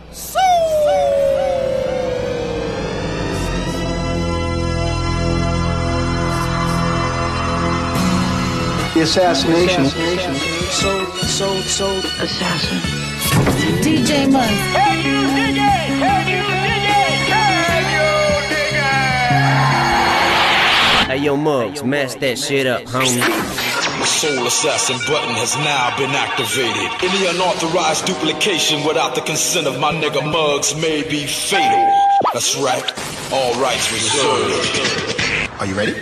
The assassination. Assassin. DJ Muggs. Hey you DJ! Hey you DJ! Hey you DJ! Hey yo Muggs, mess that shit up, homie. The soul assassin button has now been activated. Any unauthorized duplication without the consent of my nigga Muggs may be fatal. That's right, all rights reserved. Are you ready?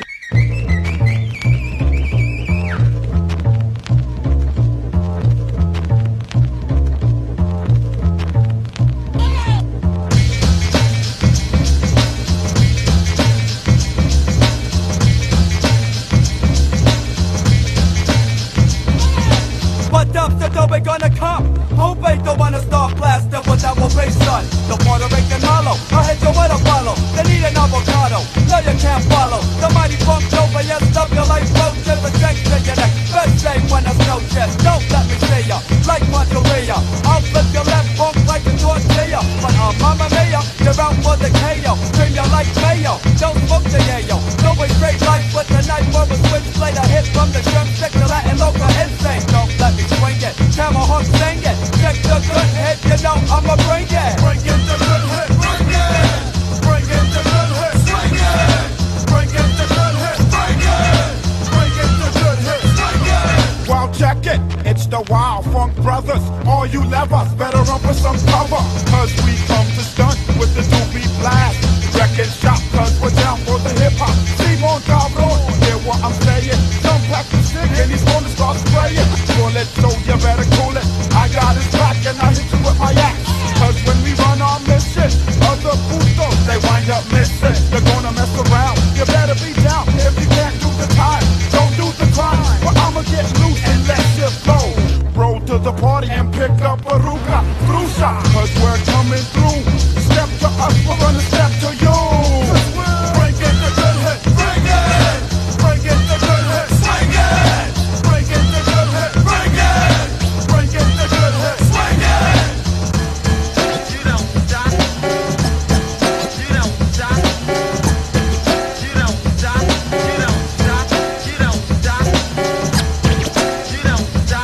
We're gonna come. Hope ain't the one to start blasting with that will be son. The Puerto Rican hollow, I hit you with a follow. They need an avocado, no you can't follow. The mighty funk over, yes, up your life roaches. A shank to your neck, best shame when there's no chest. Don't let me see ya, like Monteria. I'll flip your left funk like a tortilla. But Mama Mia, you're out for the KO. Cream you like mayo, don't smoke the yayo. No way straight life with the knife or a switchblade. A hit from the shrimp stick to Latin local insane. Don't let me swing it, Tomahawk sing it. Check the good hit, you know I'ma bring it. Bring it the good hit, bring it. Bring it the good hit, swing it. Bring it the good hit, bring it. Bring it the good hit, swing it. Well, check it, it's the Wild Funk Brothers. All you levers better run for some cover. Cause we come to stunt with the doobie blast. Wrecking shop cause we're down for the hip hop. Simon Cabron, hear what I'm saying. Some pack the stick and he's gonna start spraying. Cool it, so you better cool it. I got his back and I hit you with my axe. Cause when we run our mission, other putos, they wind up missing. They're gonna mess around, you better be down. If you can't do the time, don't do the crime. But I'ma get loose and let shit go. Roll to the party and pick up a ruka, frusa. Cause we're coming through. Step to us, we're gonna step to you. Bring it the good hit, bring it. Bring it the good hit, swing it. Bring it the good hit, bring it. Bring it the good hit, swing it. You don't stop. You don't stop. You don't stop. You don't stop. You don't stop. You don't stop.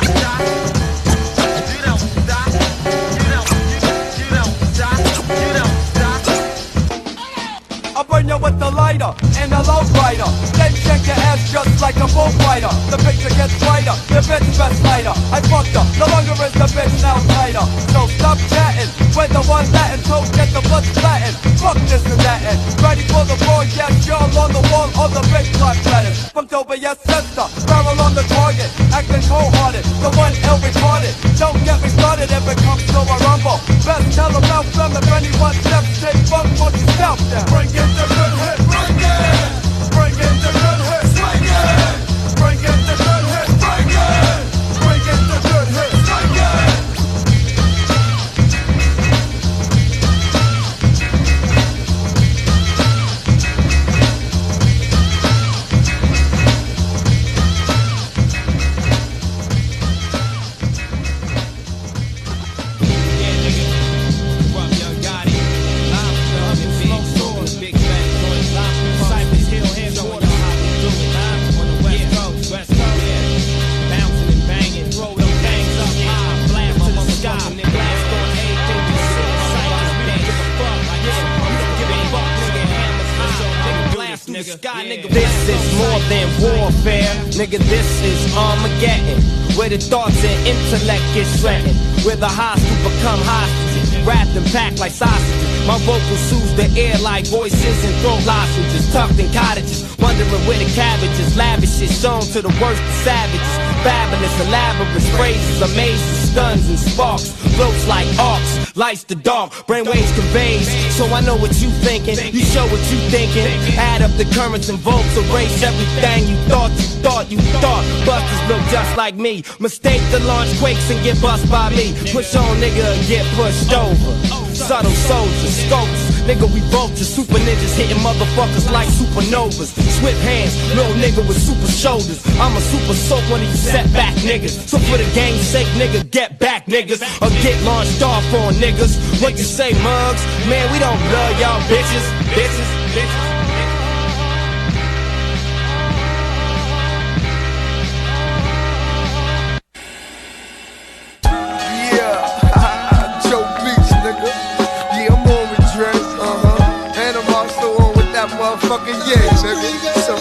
You don't stop. You don't stop. You don't stop. I'll burn you with the lighter and a low rider. Then check your ass just like a bullfighter. The picture gets brighter, the bitch best lighter. I fucked her, no longer is the bitch now tighter. So stop chatting, when the one Latin toes get the blood splatting. Fuck this and that and ready for the war, yes, y'all on the wall, all the big black letters. From over, yes, sister, barrel on the target, acting cold-hearted, the one ill retarded. Don't get me started if it comes to a rumble. Best tell them out from if anyone steps, take funk, put your scalp down. Bring it the good hit, bring it. Bring it the good hit, swing it. Bring it the good hit, bring it. Bring it the good hit, swing it. This is more than warfare, nigga, this is Armageddon. Where the thoughts and intellect get shredded. Where the hostile become hostages, wrapped and packed like sausages. My vocal soothes the air like voices and throat lozenges. Tucked in cottages, wondering where the cabbage is. Lavish is shown to the worst of savages. Fabulous, elaborate phrases, amazing, stuns and sparks. Floats like arcs, lights the dark, brainwaves conveys. So I know what you thinking, you show what you thinking. Add up the currents and volts, erase everything you thought. Busters look just like me. Mistake the launch quakes and get bust by me. Push on nigga and get pushed over. Subtle soldiers, scopes, Nigga, we vultures, super ninjas, hitting motherfuckers like supernovas. Swift hands, little nigga with super shoulders. I'm a super soak, one of you setback niggas. So for the game's sake, nigga, get back niggas, or get launched off on niggas. What you say, mugs? Man, we don't love y'all bitches, bitches, bitches. Motherfucking yeah, nigga. So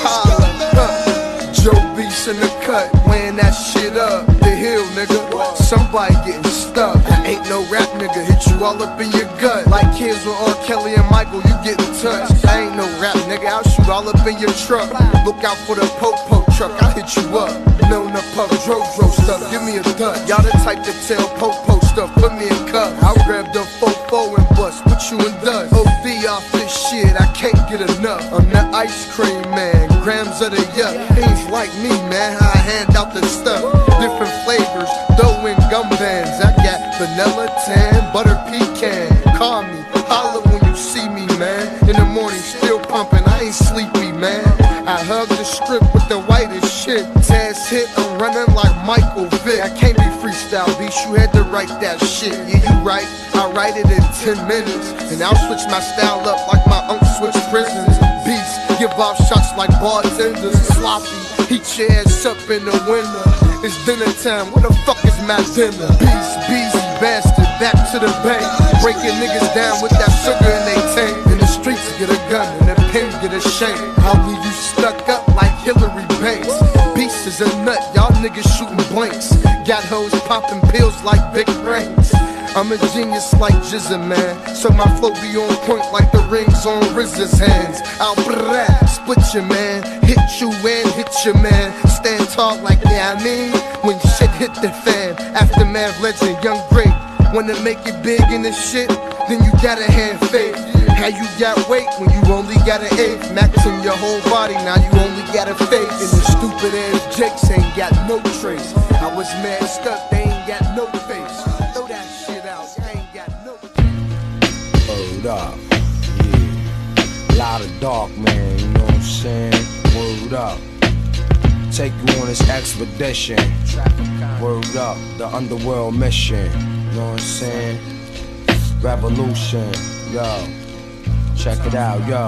holla, Joe Beast in the cut, weighing that shit up. The hill, nigga. Somebody getting stuck. Ain't no rap nigga, hit you all up in your gut. Like kids with R. Kelly and Michael, you getting touched. I ain't no rap nigga, I'll shoot all up in your truck. Look out for the po-po truck, I'll hit you up. Known the puff, dro stuff, give me a dud. Y'all the type to tell po-po stuff, put me in cup. I'll grab the fofo and bust, put you in dust. OD off this shit, I can't get enough. I'm the ice cream man, grams of the yuck. Things like me, man, how I hand out the stuff. Different flavors, dough and gum bands. I got vanilla, tan, butter, pecan. Call me, holla when you see me, man. In the morning, still pumping, I ain't sleepy, man. I hug the strip with the whitest shit. Taz hit, I'm running like Michael Vick. I can't be freestyle, bitch, you had to write that shit. Yeah, you right, I write it in 10 minutes. And I'll switch my style up like my uncle switched prisons. Beats, give off shots like bartenders. Sloppy, heat your ass up in the winter. It's dinner time, where the fuck is my dinner? Beast, beezy, bastard, back to the bank. Breaking niggas down with that sugar in they tank. In the streets get a gun, and the pen get a shank. I'll leave you stuck up like Hillary Banks. Beast is a nut, y'all niggas shooting blanks. Got hoes popping pills like big ranks. I'm a genius like Jizza, man. So my flow be on point like the rings on RZA's hands. I'll split your man, hit you and hit your man. Stand tall like yeah, I mean, when shit hit the fan. Aftermath legend, young great. Wanna make it big in this shit? Then you gotta have faith. How you got weight when you only got an eighth? Maxing your whole body, now you only got a face. And the stupid ass jakes ain't got no trace. I was mad stuck, they ain't got no face. Throw that shit out, I ain't got no face. Word up, yeah. Lot of dark, man, you know what I'm saying? Word up. Take you on this expedition. Word up, the underworld mission. You know what I'm saying? Revolution, yo. Check it out, yo.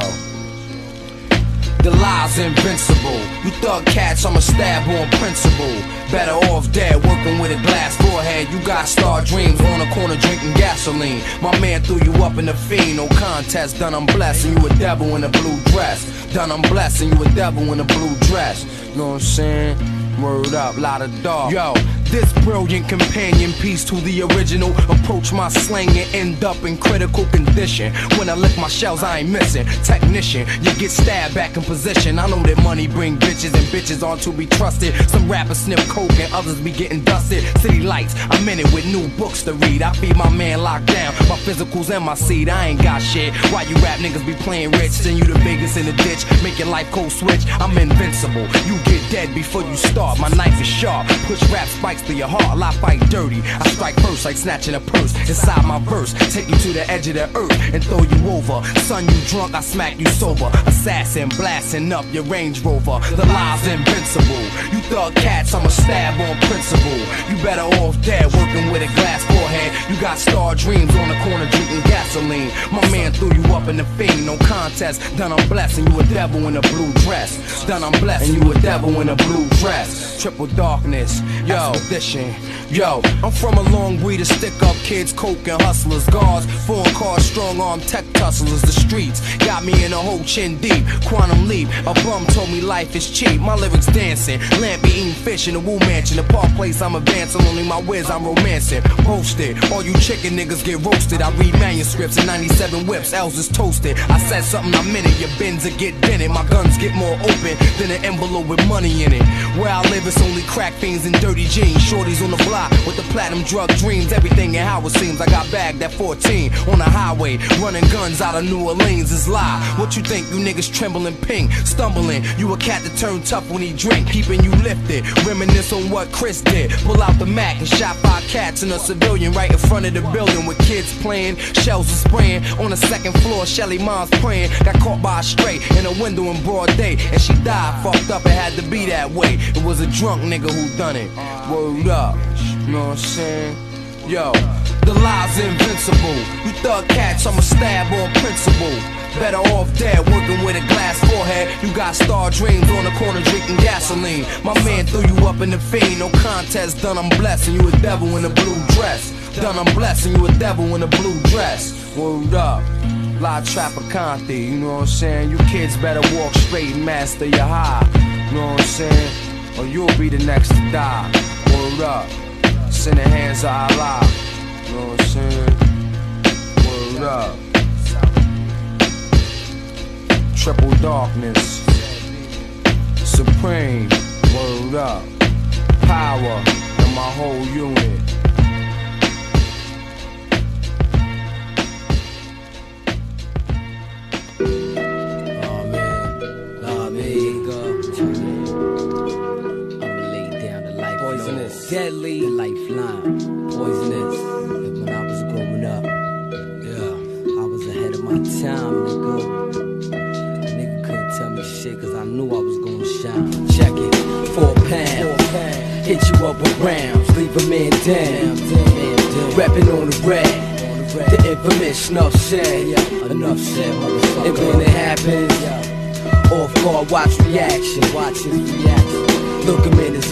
The lie's invincible. You thug cats, I'ma stab on principle. Better off dead, working with a glass forehead. You got star dreams on the corner drinking gasoline. My man threw you up in the fiend, no contest. Done I'm blessing you a devil in a blue dress. Done I'm blessing you a devil in a blue dress. You know what I'm saying? Word up, lot of dog. Yo, this brilliant companion piece to the original. Approach my slang and end up in critical condition. When I lick my shells, I ain't missing. Technician, you get stabbed back in position. I know that money bring bitches and bitches aren't to be trusted. Some rappers sniff coke and others be getting dusted. City lights, I'm in it with new books to read. I feed my man locked down, my physicals and my seed. I ain't got shit. Why you rap niggas be playing rich? Send you the biggest in the ditch, make your life code switch. I'm invincible, you get dead before you start. My knife is sharp, push rap spikes through your heart. I fight dirty, I strike first like snatching a purse. Inside my verse, take you to the edge of the earth and throw you over. Son, you drunk, I smack you sober. Assassin, blasting up your Range Rover. The lie's invincible. You thug cats, I'ma stab on principle. You better off dead, working with a glass forehead. You got star dreams on the corner drinking gasoline. My man threw you up in the fiend, no contest. Done I'm blessing you a devil in a blue dress. Done I'm blessing you a devil in a blue dress. Triple darkness, yo, expedition. Yo, I'm from a long way to stick up kids, coke and hustlers. Guards, foreign cars, strong arm tech tusslers. The streets got me in a whole chin deep. Quantum leap, a bum told me life is cheap. My lyrics dancing, Lampy eating fish in the Woo Mansion. The park place I'm advancing, only my whiz I'm romancing. Posted, all you chicken niggas get roasted. I read manuscripts in 97 whips, L's is toasted. I said something, I meant it, your bins will get dented. My guns get more open than an envelope with money in it. Where I live it's only crack fiends and dirty jeans. Shorties on the block with the platinum drug dreams. Everything and how it seems. I got bagged at 14 on the highway, running guns out of New Orleans is lie. What you think, you niggas trembling pink, stumbling. You a cat that turn tough when he drink, keeping you lifted. Reminisce on what Chris did. Pull out the Mac and shot 5 cats in a civilian right in front front of the building with kids playing. Shells were spraying on the second floor. Shelly mom's praying. Got caught by a stray in a window in broad day, and she died fucked up. It had to be that way. It was a drunk nigga who done it. Word up, you know what I'm saying? Yo, the lies invincible. You thug cats, I'ma stab on principle. Better off dead, working with a glass forehead. You got star dreams on the corner drinking gasoline. My man threw you up in the fiend. No contest, done I'm blessing you a devil in a blue dress. Done I'm blessing you a devil in a blue dress. Word up, La Traficante, you know what I'm saying? You kids better walk straight and master your high. You know what I'm saying? Or you'll be the next to die. Word up, it's in the hands of Allah. You know what I'm saying? Word up. Triple darkness, supreme, word up, power in my whole unit. Oh man, nah me, I'ma lay down the life poisonous, deadly, the lifeline, poisonous. When I was growing up, yeah, I was ahead of my time, nigga. Tell me shit, cause I knew I was gonna shine. Check it, 4 pounds. Hit you up with rounds, leave a man down. Rapping on the rag, the infamous snuff said. Enough said, motherfucker. And when it happens, off guard, watch reaction. Watch his reaction. Look him in his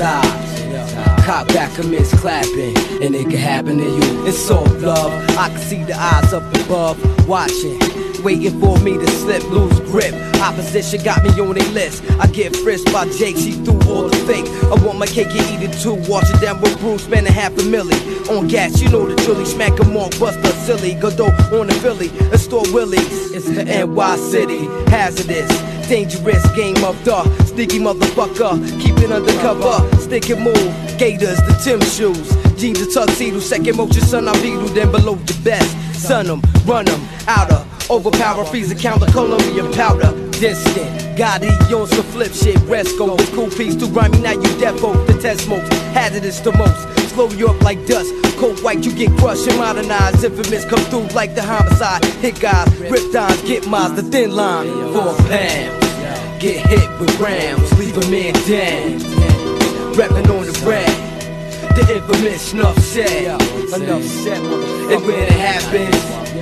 eyes. Cop back amidst clapping, and it can happen to you. It's all love. I can see the eyes up above, watching. Waiting for me to slip, lose grip. Opposition got me on their list. I get frisked by Jake, she threw all the fake. I want my cake and eat it too. Wash it down with Bruce, spending $500,000 on gas. You know the drilly, smack 'em on, bust a silly. Godot on the Philly, a store Willie's. It's the NY City, hazardous, dangerous game of the sneaky motherfucker. Keep it undercover, stick and move. Gators, the Tim shoes, jeans, the tuxedo. Second motion, son, I beat them below the best. Sun 'em, run 'em, outer. Overpower, freeze and counter, Colombian powder. Distant, Gotti on some flip shit. Resco with cool piece too grimy. Now you defo, the test smokes. Hazardous the most, slow you up like dust. Cold white, you get crushed and modernized. Infamous come through like the homicide. Hit guys, rip dimes, get mines, the thin line. 4 pounds, get hit with rounds, leave a man down. Rapping on the rag, the infamous snuff said. Enough said, and when it happens,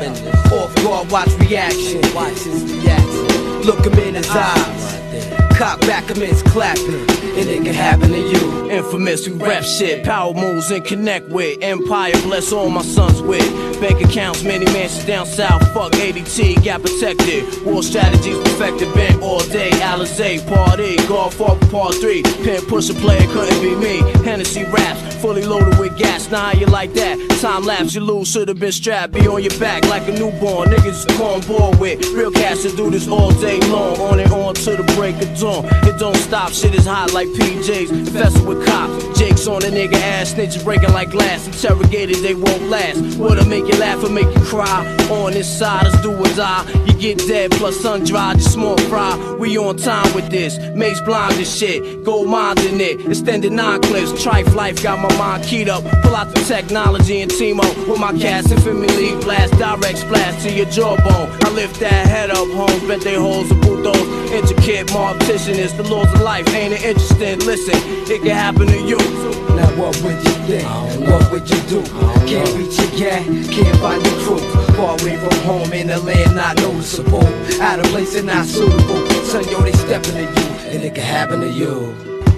off guard, watch reaction. Watch his reaction. Look him in his eyes. Cock back amidst clapping, and it can happen to you. Infamous, we rap shit, power moves and connect with. Empire, bless all my sons with. Bank accounts, many mansions down south. Fuck ADT, got protected. War strategies perfected, bent all day. Alizé, party, golf off part 3. Pin pusher player couldn't be me. Hennessy raps, fully loaded with gas. Now how you like that? Time lapse, you lose, should've been strapped. Be on your back like a newborn. Niggas come on board with real cash to do this all day long. On and on to the break of dawn. It don't stop, shit is hot like PJs. Infested with cops. Jake's on a nigga ass, snitches breaking like glass. Interrogated, they won't last. What'll make you laugh or make you cry? On this side, let's do or die. You get dead, plus sun dry, just small fry. We on time with this. Mace blind and shit. Gold mind in it. Extended 9 clips. Trife life got my mind keyed up. Pull out the technology and team up with my cast. Infamy blast, direct splash to your jawbone. I lift that head up, homes, bet they holes and bulldoze. Intricate mortician is the laws of life. Ain't it interesting? Listen, it can happen to you. Now what would you think? What would you do? Can't reach your gang, can't find your crew. Far away from home in the land not noticeable. Out of place and not suitable. Son, yo, they stepping to you, and it can happen to you.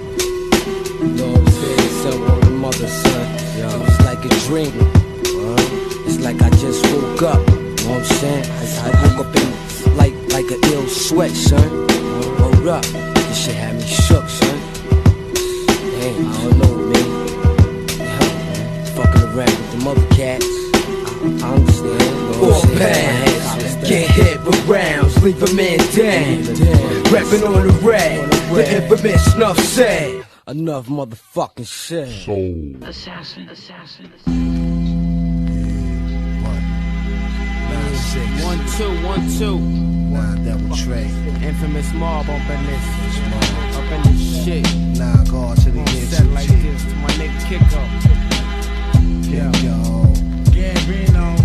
Know what I'm saying? Son, on the mother, son. It was like a dream. It's like I just woke up. You know what I'm saying? I woke up in like an ill sweat, son. Hold up. This shit had me shook, son. Damn, I don't know, man. Fucking around with the mother cats. I understand. 4 pounds, get hit with rounds, leave a man down. Rapping on the rag, the infamous snuff said. Enough motherfucking shit. Assassin. 1-2. Nah, Devil Trey. Infamous mob up in this. Up in this shit. Nah, God to the Set like this to my nigga Kick Up. Yo. Gambino.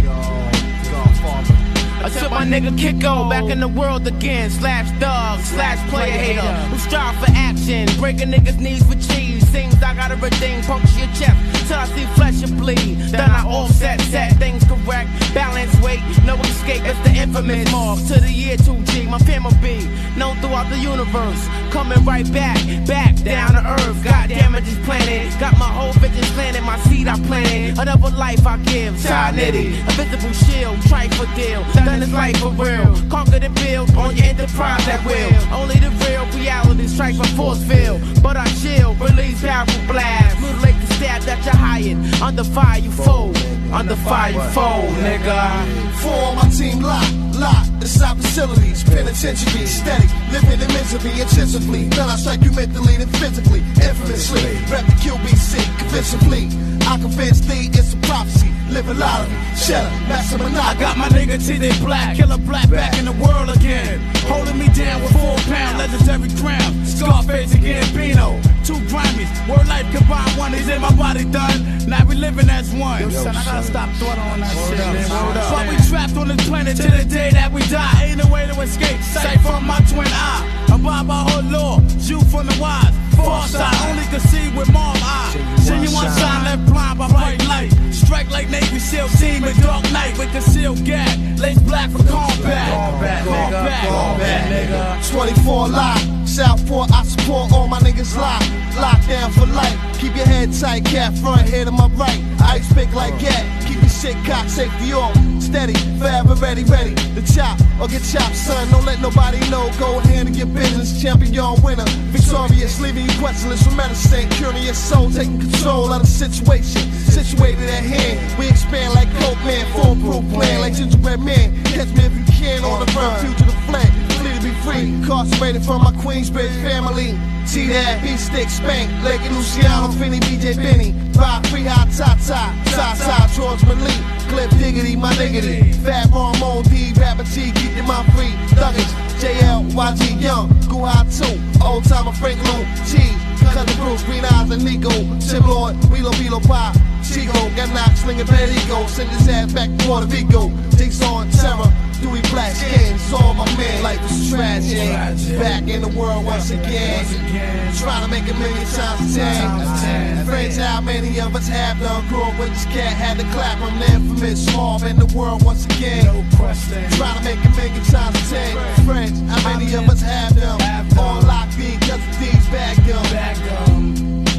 Godfather. I took my nigga Kiko back in the world again. Slash thug, slash player hater who strive for action, breaking niggas' knees for cheese. Things I gotta redeem, puncture your chest till I see flesh and bleed. Then I offset, set things correct, balance weight, no escape. It's the infamous mob to the year 2G. My family be known throughout the universe, coming right back down to earth. Goddamn it, this planet got my whole vision slanted. My seed I planted, another life I give. Ty Nitty, a visible shield, trife for deal. Done this life for real, conquer the build on your enterprise at will. Only the real reality strikes my force field, but I chill, release powerful blast, mutilate the stab that you're hired. Under fire you fold, under fire you fold, nigga. For all my team locked inside facilities, penitentiary, steady, living in misery intensively. Then I strike you mentally and physically, infamously. Rep the QBC, convincingly. I convince thee it's a prophecy. Live a lottery, cheddar, master monopoly. I got my nigga TD Black, killer black back in the world again. Holding me down with 4-pound legendary crown. Scarface and Gambino, 2 Grammys. Word life combined, one is in my body done. Now we living as one. Yo, son, I gotta stop throwing on that shit, man. But we trapped on this planet till the day that we die. Ain't no way to escape, sight from my twin eye. Abide by her law, shoot from the wise. Far side, only can see with mom eyes. Genuine sign left blind by bright light. Strike like Navy SEAL team in dark night with concealed gag. Lace black for combat. Combat, nigga. 24 live, Southport, I support all my niggas live. Locked down for life, keep your head tight, cat front, head to my right. Ice pick like gat, keep your shit cocked, safety off. Steady, forever ready, to chop or get chopped, son. Don't let nobody know, go ahead and get business. Champion winner, victorious, leaving you questionless from medicine. Curious soul, taking control of the situation. Situated at hand, we expand like Coke Man, foolproof plan like gingerbread man. Catch me if you can on the run, fugitive flag. Flee to be free, incarcerated from my Queensbridge family. T-Dad, B-Stick, Spank, Lake Luciano, Finney, BJ Benny. Rock, free high, Tata, George Malik. Clip diggity, my niggity. Fat Ron, Mo, D, Rapper T, keep your mind free. Thuggage, JL, YG Young, Go High 2, Old Timer Frank Lou, Cheese, Cousin Bruce, Green Eyes and Nico, Tim Lord, Wheelo, Pie, Chico, got knocked, slinging bad ego, send his ass back to Puerto Rico. Jigsaw and Terror, Dewey Black Skin, saw my man, life was tragic. Back in the world once again, trying to make a million times 10. Friends, how many of us have done? Grew up with this cat, had to clap him. The infamous Small in the world once again, trying to make a million times 10. Friends, how many of us have them? All locked in, cause the thieves bagged them.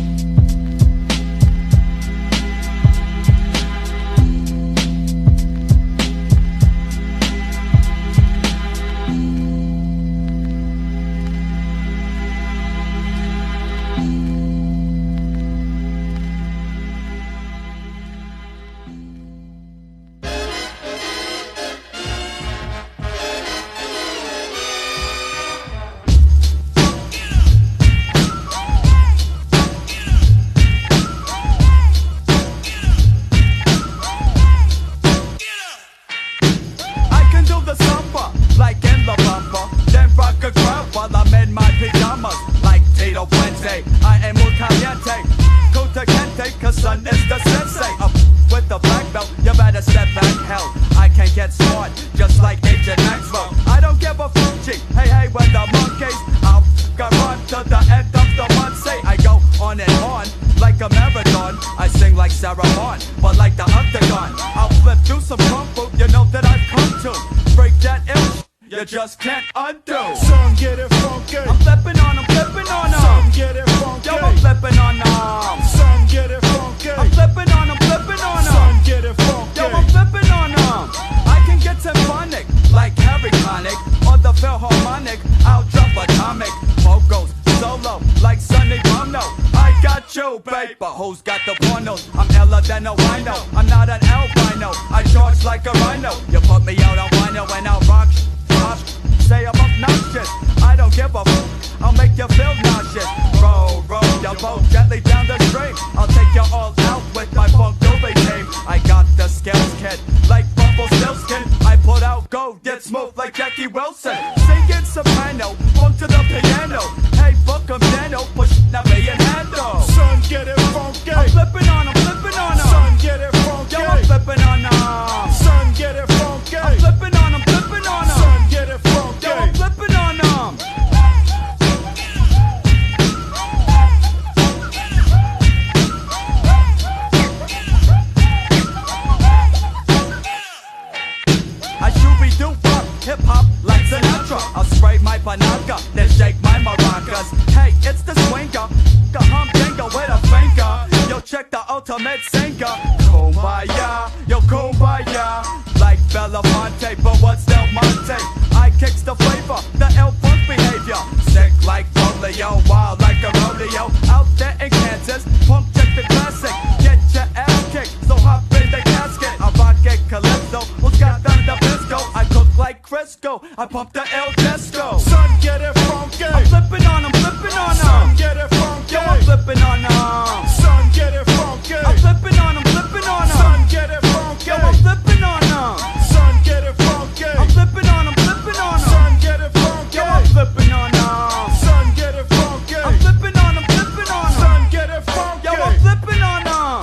Just can't undo. Some get it funky. I'm flipping on them. Some get it funky. Yo, I'm flipping on them. Some get it funky. I'm flipping on them. Some get it funky. Yo, I'm flipping on them. I can get symphonic like Harry Connick or the Philharmonic. I'll drop atomic. Pogos solo like Sonny Bono. I got you, babe, but who's got the pornos? I'm iller than a wino. I'm not an albino. I charge like a rhino. You put me out on vinyl and I'll rock. Say I'm obnoxious, I don't give a f***, I'll make you feel nauseous. Roll your boat gently down the stream. I'll take you all out with my funk doobie team. I got the skills, kid, like bubble silkskin. I put out gold, get smooth like Jackie Wilson. Singing soprano, funk to the piano. Hey, book a piano, push now me and handle. Son, get it funky. I'm flipping on them. Son, get it funky. Yo, I'm flipping on them. Kumbaya, like Belafonte, but what's Del Monte? I kicks the flavor, the El Funk behavior. Sick like polio, wild like a rodeo. Out there in Kansas, pump check the classic. Get your ass kicked, so hop in the casket. Avante Calypso, who's got thunder Pisco? I cook like Crisco, I pump the El Tesco. Son, get it funky. I'm flipping on them, flipping on them. Son, get it funky. Yo, I'm flipping on them. Son, get it funky. I'm flipping on them, flipping on them. Son, get it funky. Yo, I'm flipping on them. Son, get it funky. I'm flipping on them, flipping on them. Son, get it funky. Yo, I'm flipping on them. Son, get it funky. I'm flipping on them, flipping on them. Son, get it funky. Yo, I'm flipping on them.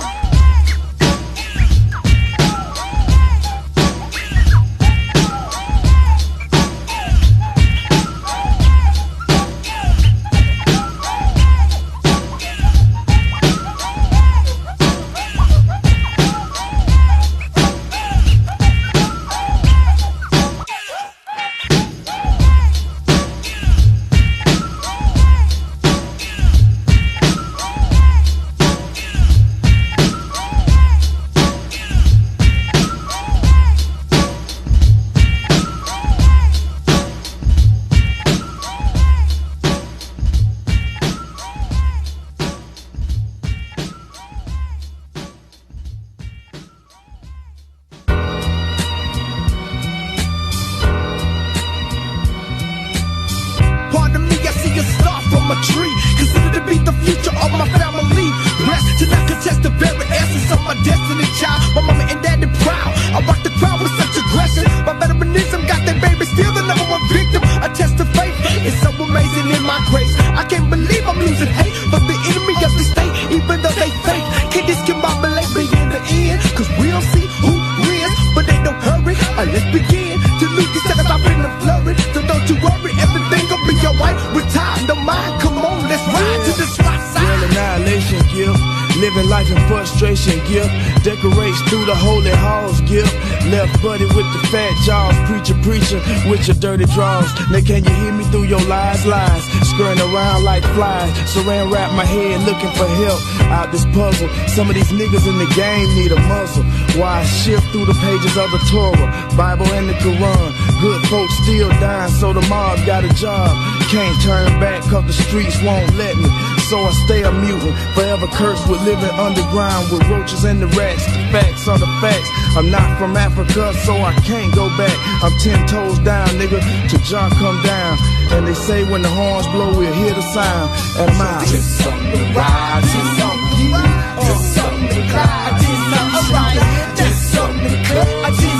Pardon me, I see a star from a tree. Consider to be the future of my family. Blessed to not contest the very essence of my destiny, child. My mama and daddy proud. I rock the crowd with such aggression. My veteranism got that baby still the number one victim. I test the faith. It's so amazing in my grace. I can't believe I'm losing hate for the enemy of the state, even though they fake. Can't discombobulate me in the end, cause we don't see who wins, but they don't hurry. Let's begin to lose these seconds. I've been a flurry, so don't you worry, everything gon' be alright with time. No mind, come on, let's ride to the SWAT side. Real annihilation gift, living life in frustration gift, decorates through the holy halls gift. Left buddy with the fat jaws, preacher with your dirty draws. Now can you hear me through your lies, skirting around like flies. Saran wrap my head looking for help out this puzzle. Some of these niggas in the game need a muzzle. Why I shift through the pages of the Torah, Bible and the Quran. Good folks still dying, so the mob got a job. Can't turn back cause the streets won't let me. So I stay a mutant, forever cursed with living underground with roaches and the rats. The facts are the facts. I'm not from Africa, so I can't go back. I'm 10 toes down, nigga, till John come down. And they say when the horns blow, we'll hear the sound. And my Just something to ride, just something to ride, just something to glide, just something to ride, just something to cut,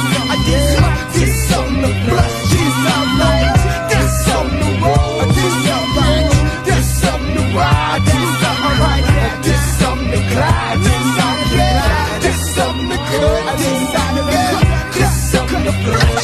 just something to flush, just something just something to roll, just something just something to ride, just something to ride, just something to glide, just something to glide, just something to cut, just something to cut, just something to flush,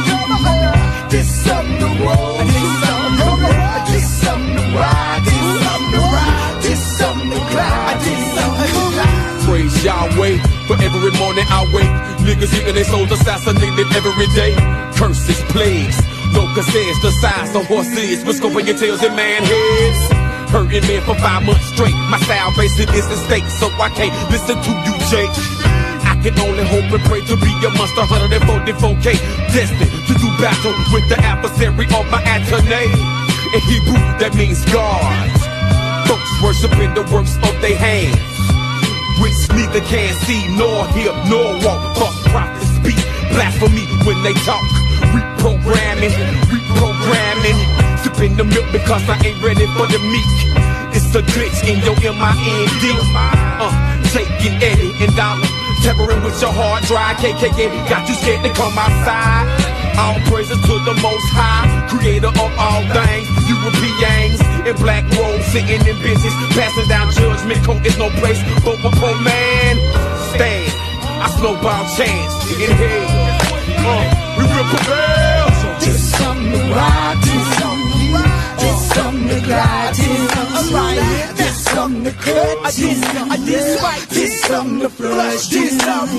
just something to roll, just something to ride, just something to ride, just something to ride, just something to glide, just something to glide. Praise Yahweh, for every morning I wake. Niggas getting their souls assassinated every day. Curses, plagues, locusts, the size of horses, with scorpion tails and man heads. Hurting men for 5 months straight. My salvation is at stake, so I can't listen to you, Jake. I can only hope and pray to be a monster 144K, destined to do battle with the adversary of my Anthony. In Hebrew, that means God. Folks worshiping the works of their hands, which neither can see nor hear nor walk. False prophets speak blasphemy when they talk. Reprogramming, sipping the milk because I ain't ready for the meat. It's a glitch in your mind. Taking Eddie and Dollar, tampering with your hard drive. KKK got you scared to come outside. All praises to the Most High, creator of all things. Europeans in black robes, sitting in benches, passing down judgment. Court is no place for a poor man. Stand, I snowball chance in hell. We will prevail. Just something to ride, just something to ride, just something to glide, just something to ride, just something to cut, just something to flush, just something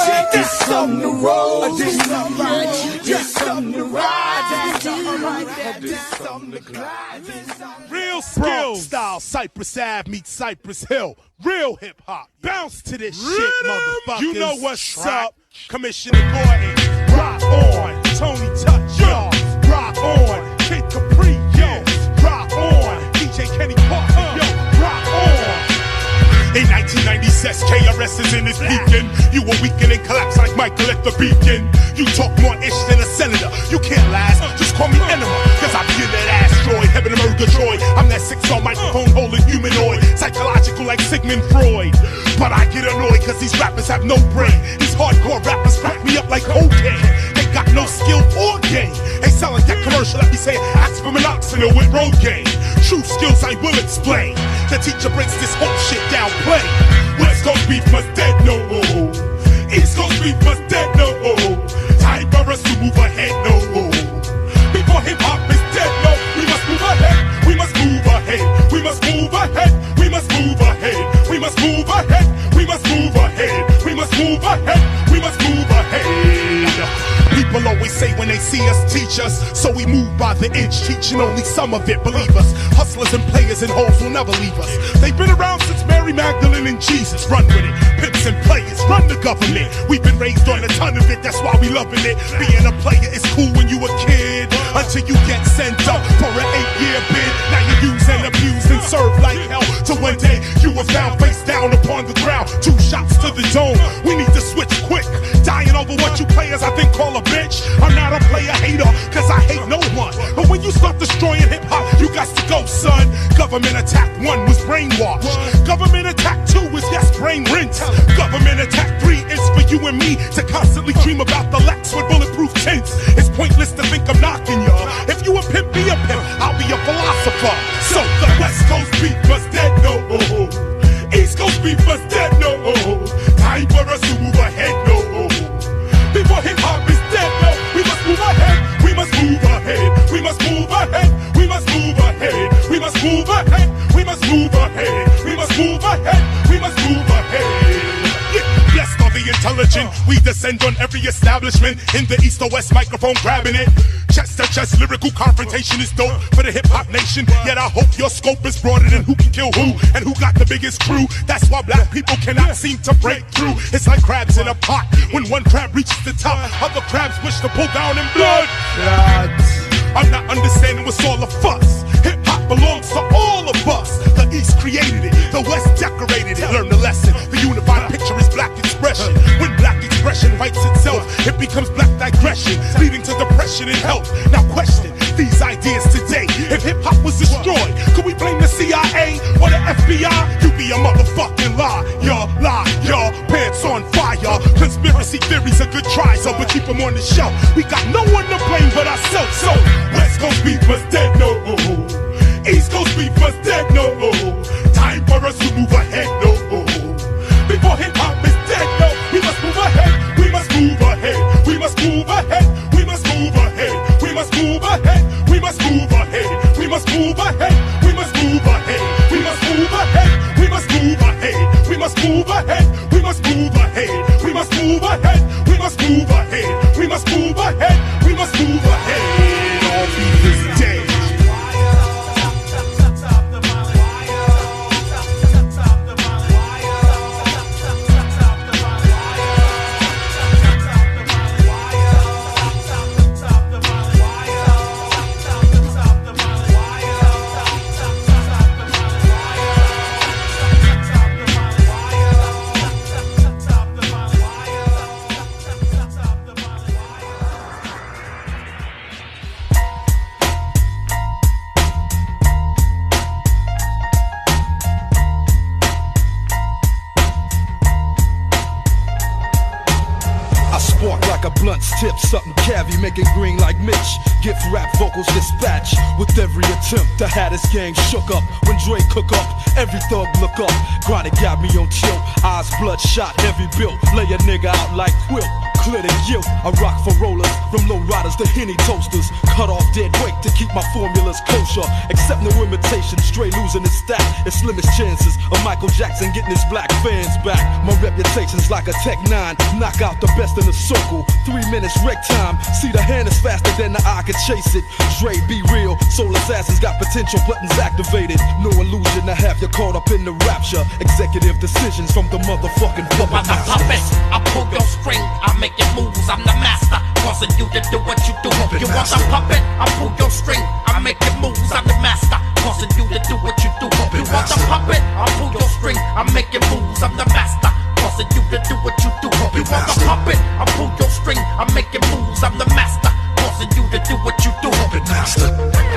to roll, just something to ride, just something to glide. Real skill style, Cypress Ave meets Cypress Hill. Real hip hop. Bounce to this shit, motherfuckers. You know what's up. Commissioner Gordon, rock on. Tony Touch, yo, rock on. Kid Capri, yo, rock on. DJ Kenny Parker, yo, rock on. In 1996, KRS is in his beacon. You were weakened and collapsed like Michael at the Beacon. You talk more ish than a senator. You can't last, just call me Enema. Cause I be in that asteroid, heaven and Murgatroyd. I'm that 6-saw microphone holding humanoid. Psychological like Sigmund Freud. But I get annoyed cause these rappers have no brain. These hardcore rappers crack me up like cocaine. They got no skill or game. They sound like that commercial that be saying ask for minoxidil with Rogaine. True skills I will explain. The teacher breaks this whole shit down plain. West Coast beef must dead no more. East Coast beef must dead no more. Time for us to move ahead no more. Before hip hop is dead no, we must move ahead. We must move ahead. We must move ahead. We must move ahead. We must move ahead. We must move ahead. We must move ahead. We must move ahead. People always say when they see us, teach us. So we move by the inch, teaching only some of it, believe us. Hustlers and players and hoes will never leave us. They've been around since Mary Magdalene and Jesus. Run with it, pimps and players, run the government. We've been raised on a ton of it, that's why we loving it. Being a player is cool when you a kid, until you get sent up for an 8-year bid. Now you use and abuse and serve like hell, till one day you were found face down upon the ground. 2 shots to the dome, we need to switch quick. Dying over what you players I think call a bitch. I'm not a player hater, cause I hate no one. But when you start destroying hip hop, you got to go, son. Government attack 1 was brainwash. Government attack 2 is yes, brain rinse. Government attack 3 is for you and me to constantly dream about the Lex with bulletproof tints. It's pointless to think I'm knocking ya. If you a pimp, be a pimp, I'll be a philosopher. So the West Coast beat was dead no more. East Coast beat was dead no more. Time for us to move ahead no more. Before hip hop is dead no, we must move ahead. We must move ahead. We must move ahead. We must move ahead. We must move ahead. We must move ahead. We must move ahead. We must move ahead. Blessed are the intelligent, we descend on every establishment. In the east or west, microphone grabbing it. Chest to chest, lyrical confrontation is dope for the hip hop nation. Yet I hope your scope is broader than who can kill who and who got the biggest crew. That's why black people cannot seem to break through. It's like crabs in a pot. When one crab reaches the top, other crabs wish to pull down in blood. I'm not understanding what's all the fuss. Hip hop belongs to all of us. The East created it, the West decorated it. Learn the lesson. The unified picture is black expression. When black expression fights itself, it becomes black digression, leading to depression and health. Now question these ideas today. If hip hop was destroyed, could we blame the CIA or the FBI? You be a motherfucking liar, liar. Pants on fire. Conspiracy theories are good tries, but keep them on the shelf. We got no one to blame but ourselves. So West Coast beef was dead no more. East Coast beef was dead no more. Time for us to move ahead no more. Before hip hop is dead no, we must move ahead. We must move ahead. We must move ahead. We must move ahead. We must move ahead. We must move ahead. We must move ahead. We must move ahead. We must move ahead. We must move ahead. We must move ahead. We must move ahead. We must move ahead. We must move ahead. We must move ahead. We must move ahead. All beef is dead. Tip something cavvy, make it green like Mitch. Gift rap vocals dispatch with every attempt. The Hatters gang shook up when Dre cook up. Every thug look up. Chronic got me on tilt. Eyes bloodshot, heavy built. Lay a nigga out like quilt. clear the guilt. I rock for rollers, from low riders to Henny toasters. Cut off dead weight to keep my formulas kosher. Accept no imitation, straight losing his stack. It's slimmest chances of Michael Jackson getting his black fans back. My reputation's like a Tech 9, knock out the best in the circle. 3 minutes wreck time, see the hand is faster than the eye can chase it. Dre, be real, soul assassins got potential buttons activated. No illusion to have you caught up in the rapture. Executive decisions from the motherfucking puppet master. I pull your string, I make it moves, I'm the master, causing you to do what you do. You want a puppet? I pull your string, I make it moves, I'm the master, causing you to do what you do. You want a puppet? I pull your string, I make it moves, I'm the master, causing you to do what you do. You want a puppet? I pull your string, I make it moves, I'm the master, causing you to do what you do. Puppet master.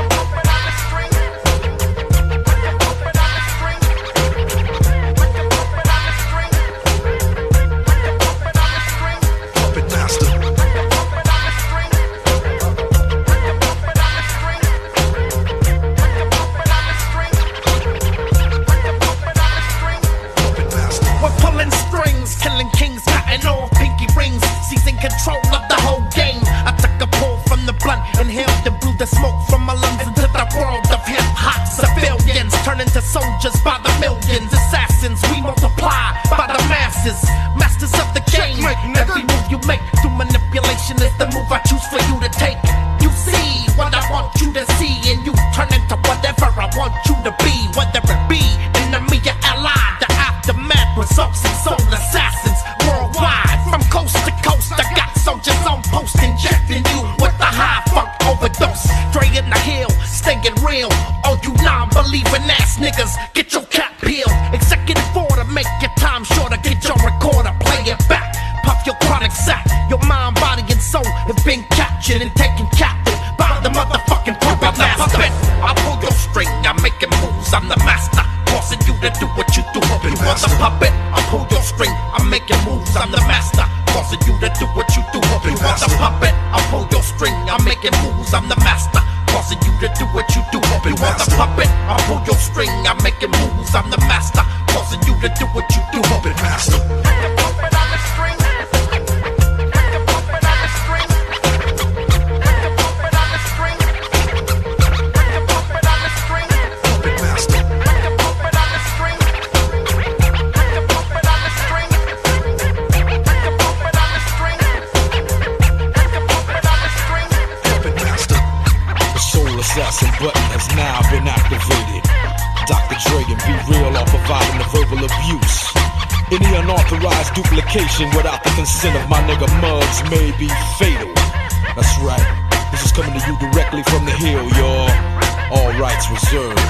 Control of the whole game. I took a pull from the blunt, inhaled and blew the smoke from my lungs into the world of hip hop. Civilians turn into soldiers by the millions. Assassins we multiply by the masses. Masters of the game. Every move you make through manipulation is the move I choose for you to take. You see what I want you to see, and you turn into whatever I want you to be. Whether it be enemy or ally, the aftermath results in soul assassins worldwide. From coast to coast, I got soldiers on post injecting you with the high funk overdose. Straight in the hill, staying real. All you non-believing ass niggas, get your cap peeled. Executive order, make your time shorter. Get your recorder, play it back. Puff your chronic sack. Your mind, body, and soul have been captured and taken captive by the motherfucking puppet master. I pull your string, I make it moves. I'm the master, causing you to do what you do. You want the puppet? I pull your string, I make it moves. I'm the master, causing you to do what you do. You want the puppet? I pull your string, I make it moves. I'm the master, causing you to do what you do. You want the puppet? I pull your string, I make it moves. I'm the master, causing you to do what you do. Puppet master. Assassin button has now been activated. Dr. Dre and Be Real are providing the verbal abuse. Any unauthorized duplication without the consent of my nigga Muggs may be fatal. That's right, this is coming to you directly from the hill, y'all. All rights reserved.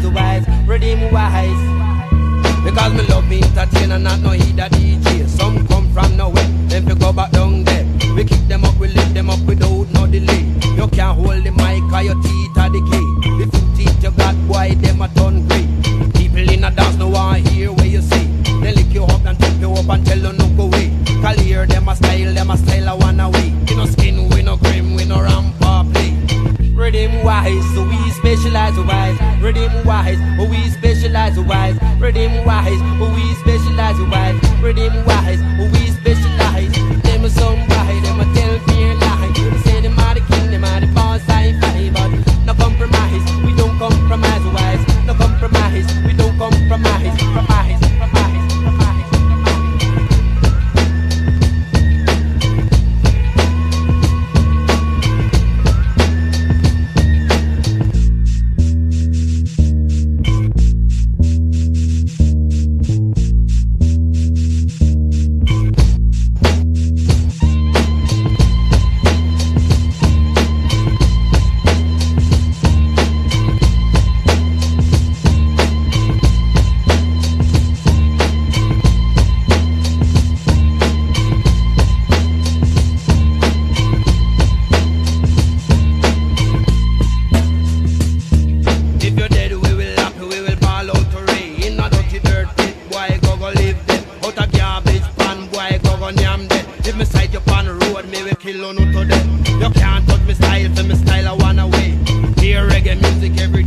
specialize wise, redeem wise. Because me love me entertain and not no heed a DJ. Some come from nowhere, then we go back down there. We kick them up, we lift them up without no delay. You can't hold the mic or your teeth are decay. The few teeth you got, boy, them a turn grey. People in a dance no want hear what you say. They lick you up and take you up and tell you no go away. Call here, them a style a one away. We no skin, we no cream, we no ramp or play. Redeem wise, so we specialize wise. Redeem wise, but we specialize wise. Redeem wise, but we specialize wise. Redeem wise, but we specialize. Them somebody, them a tell me a lie. They say them are the king, them are the boss, I fight. But no compromise, we don't compromise wise. No compromise, we don't compromise. Compromise. kill on to them. You can't touch me style, for me style I wanna way. Hear reggae music every